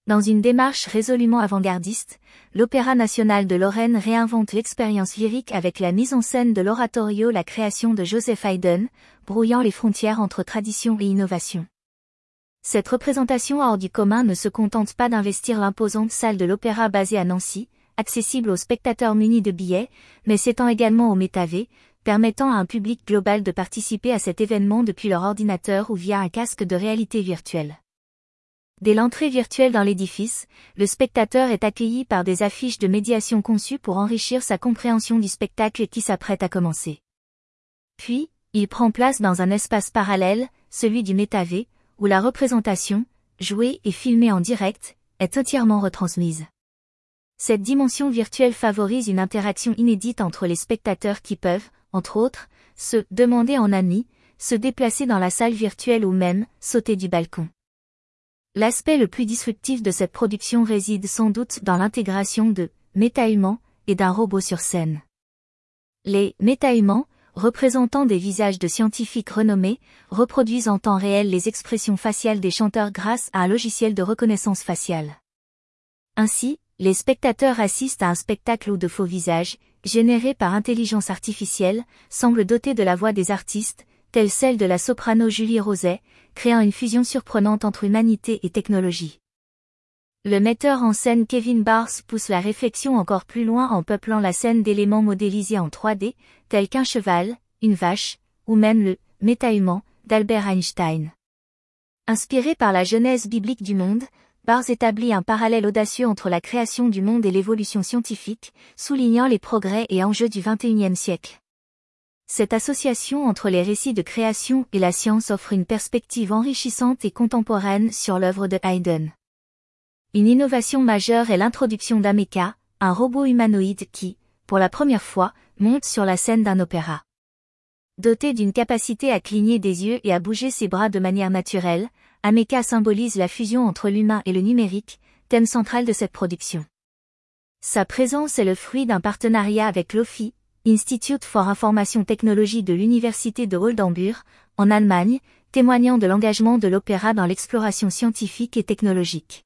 Dans une démarche résolument avant-gardiste, l'Opéra national de Lorraine réinvente l'expérience lyrique avec la mise en scène de l'oratorio La création de Joseph Haydn, brouillant les frontières entre tradition et innovation. Cette représentation hors du commun ne se contente pas d'investir l'imposante salle de l'Opéra basée à Nancy, accessible aux spectateurs munis de billets, mais s'étend également au métavé, permettant à un public global de participer à cet événement depuis leur ordinateur ou via un casque de réalité virtuelle. Dès l'entrée virtuelle dans l'édifice, le spectateur est accueilli par des affiches de médiation conçues pour enrichir sa compréhension du spectacle qui s'apprête à commencer. Puis, il prend place dans un espace parallèle, celui du métavé, où la représentation, jouée et filmée en direct, est entièrement retransmise. Cette dimension virtuelle favorise une interaction inédite entre les spectateurs qui peuvent, entre autres, se demander en ami, se déplacer dans la salle virtuelle ou même sauter du balcon. L'aspect le plus disruptif de cette production réside sans doute dans l'intégration de métahumains et d'un robot sur scène. Les métahumains, représentant des visages de scientifiques renommés, reproduisent en temps réel les expressions faciales des chanteurs grâce à un logiciel de reconnaissance faciale. Ainsi, les spectateurs assistent à un spectacle où de faux visages, générés par intelligence artificielle, semblent dotés de la voix des artistes, telle celle de la soprano Julie Roset, créant une fusion surprenante entre humanité et technologie. Le metteur en scène Kevin Bars pousse la réflexion encore plus loin en peuplant la scène d'éléments modélisés en 3D, tels qu'un cheval, une vache, ou même le « métahumain » d'Albert Einstein. Inspiré par la genèse biblique du monde, Bars établit un parallèle audacieux entre la création du monde et l'évolution scientifique, soulignant les progrès et enjeux du XXIe siècle. Cette association entre les récits de création et la science offre une perspective enrichissante et contemporaine sur l'œuvre de Haydn. Une innovation majeure est l'introduction d'Ameka, un robot humanoïde qui, pour la première fois, monte sur la scène d'un opéra. Doté d'une capacité à cligner des yeux et à bouger ses bras de manière naturelle, Ameka symbolise la fusion entre l'humain et le numérique, thème central de cette production. Sa présence est le fruit d'un partenariat avec l'OFI, Institute for Information Technology de l'Université de Oldenburg, en Allemagne, témoignant de l'engagement de l'opéra dans l'exploration scientifique et technologique.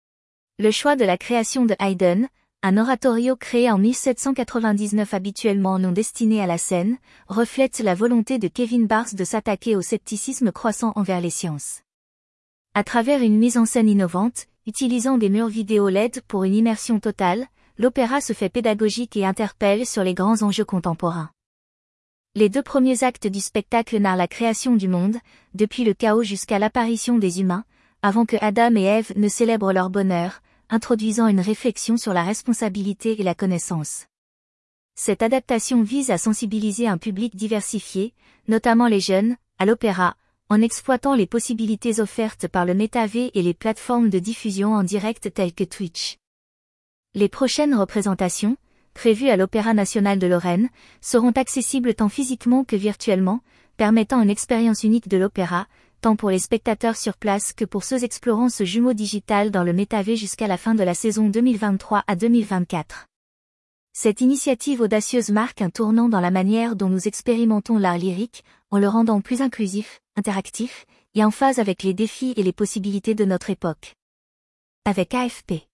Le choix de la création de Haydn, un oratorio créé en 1799 habituellement non destiné à la scène, reflète la volonté de Kevin Bars de s'attaquer au scepticisme croissant envers les sciences. À travers une mise en scène innovante, utilisant des murs vidéo LED pour une immersion totale, l'opéra se fait pédagogique et interpelle sur les grands enjeux contemporains. Les 2 premiers actes du spectacle narrent la création du monde, depuis le chaos jusqu'à l'apparition des humains, avant que Adam et Ève ne célèbrent leur bonheur, introduisant une réflexion sur la responsabilité et la connaissance. Cette adaptation vise à sensibiliser un public diversifié, notamment les jeunes, à l'opéra, en exploitant les possibilités offertes par le métavé et les plateformes de diffusion en direct telles que Twitch. Les prochaines représentations, prévues à l'Opéra national de Lorraine, seront accessibles tant physiquement que virtuellement, permettant une expérience unique de l'opéra, tant pour les spectateurs sur place que pour ceux explorant ce jumeau digital dans le métavé jusqu'à la fin de la saison 2023 à 2024. Cette initiative audacieuse marque un tournant dans la manière dont nous expérimentons l'art lyrique, en le rendant plus inclusif, interactif, et en phase avec les défis et les possibilités de notre époque. Avec AFP.